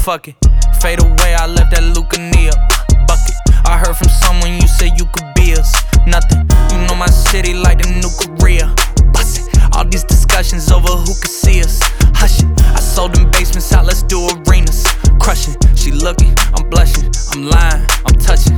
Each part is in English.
fuck it. Fade away, I left that Lucania bucket. I heard from someone you said you could be us. Nothing, you know my city like the new Korea. Bust it, all these discussions over who could see us. Hush it, I sold them basements out, let's do arenas. Crushing, she looking, I'm blushing, I'm lying, I'm touching.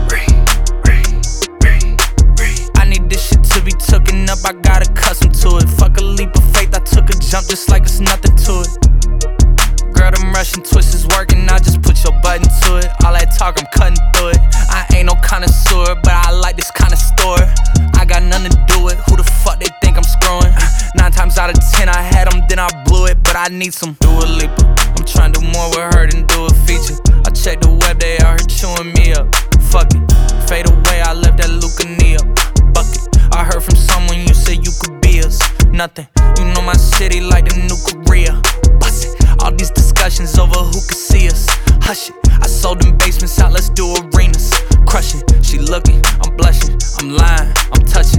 I need this shit to be tooken up, I got accustomed to it. Fuck a leap of faith, I took a jump just like it's nothing to it. Girl, them Russian twists is working, I just put your button to it. All that talk, I'm cutting through it. I ain't no connoisseur, but I like this kind of store. I got nothing to do with who the fuck they think I'm screwing. 9 times out of 10 I had them, then I blew it. But I need some Dua Lipa. I'm trying to do more with her than do a feature. I checked the web, they out here chewing me up. Fuck it, fade away, I left that Lucania bucket. I heard from someone you said you could be us. Nothing, you know my city like the new Korea. Bust it, all these discussions over who could see us. Hush it, I sold them basements out, let's do arenas. Crushing, she looking, I'm blushing, I'm lying, I'm touching.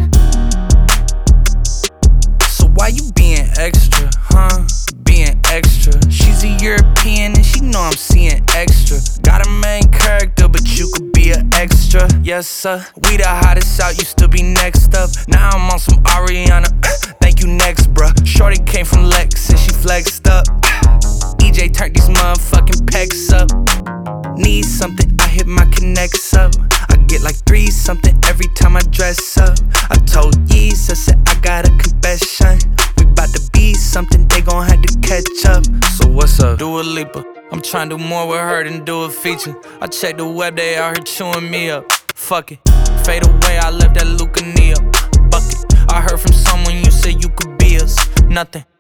So why you being extra, huh? Being extra. She's a European and she know I'm seeing extra. Got a main character, but you could be an extra. Yes sir, we the hottest out, used to be next up. Now I'm on some Ariana, thank you next bruh. Shorty came from Lex and she flexed up. EJ turned these motherfucking pecs up. Need something, I hit my connects up. I get like 3 something every time I dress up. I told Yeez, I said I got a confession. We bout to be something, they gon' have to catch up. So what's up? Dua Lipa. I'm trying to do more with her than do a feature. I checked the web, they out here chewing me up. Fuck it, fade away, I left that Lucania bucket. I heard from someone you said you could be us. Nothing.